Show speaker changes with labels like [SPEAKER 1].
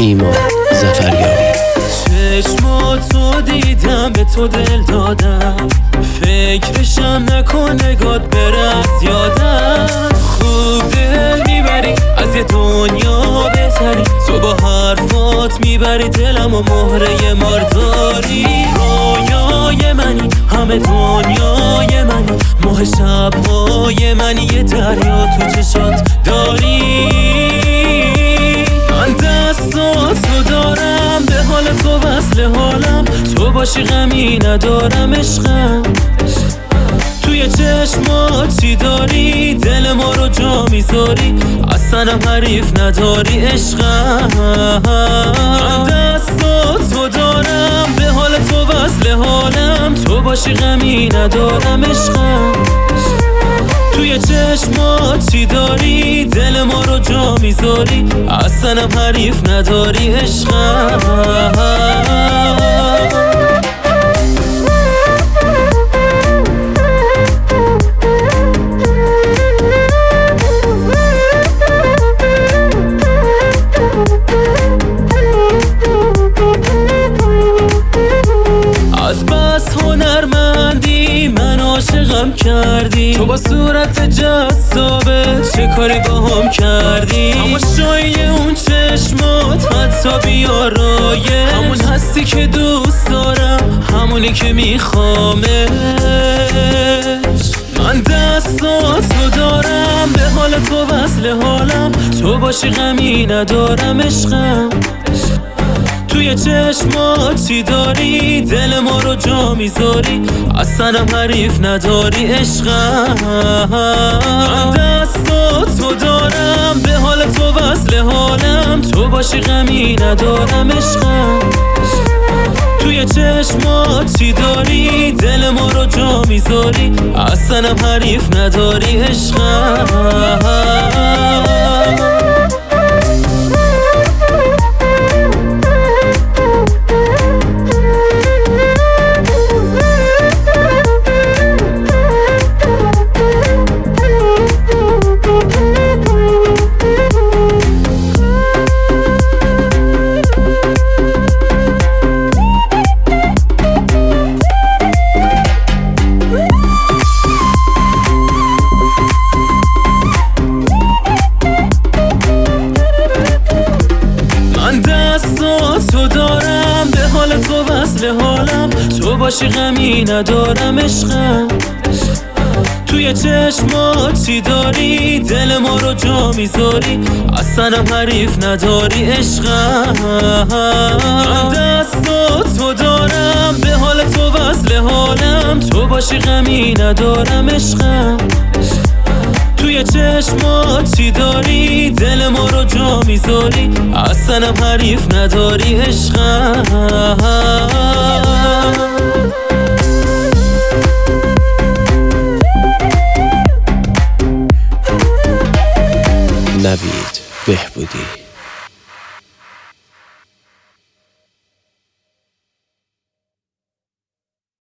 [SPEAKER 1] ایمان ظفریابی.
[SPEAKER 2] چشماتو دیدم به تو دل دادم، فکرشم نکن نگات بره از یادم. خوب دل میبری از یه دنیا بهتری، تو با حرفات میبری دلم و مهره مارداری. رویای منی همه دنیای منی، ماه شبهای منی، یه دریا تو چشات داری. من دستاتو دارم به حال تو وصل حالم، تو باشی غمی ندارم عشقم. توی چشمات چی داری دل ما رو جا میذاری، اصلا حریف نداری عشقم. من دستاتو دارم به حال تو وصل حالم، تو باشی غمی ندارم عشقم. توی چشمات چی داری دل ما رو جا میذاری، اصلا حریف نداری عشقم. از بس هنرمندی من عاشقم کردی، تو با صورت جذابت چه کاری با هم کردی. تماشای اون چشمات حتی بیارایه، همون هستی که دوست دارم، همونی که میخوامش. من دستاتو دارم به حال تو وصل حالم، تو باشی غمی ندارم عشقم. توی چشمات چی داری دل ما رو جا میذاری، اصلا حریف نداری عشقم. من دستاتو دارم به حال تو وصل حالم، تو باشی غمی ندارم عشقم. توی چشمات چی داری دل ما رو جا میذاری، اصلا حریف نداری عشقم. دستاتو دارم به حال تو وصل حالم، تو باشی غمی ندارم عشقم. توی چشمات چی داری دل ما رو جا میذاری، اصلا حریف نداری عشقم. من دستاتو دارم به حال تو وصل حالم، تو باشی غمی ندارم عشقم. توی چشمات چی داری دل ما رو جا میذاری، اصلا حریف نداری عشقم.
[SPEAKER 1] نوید بهبودی.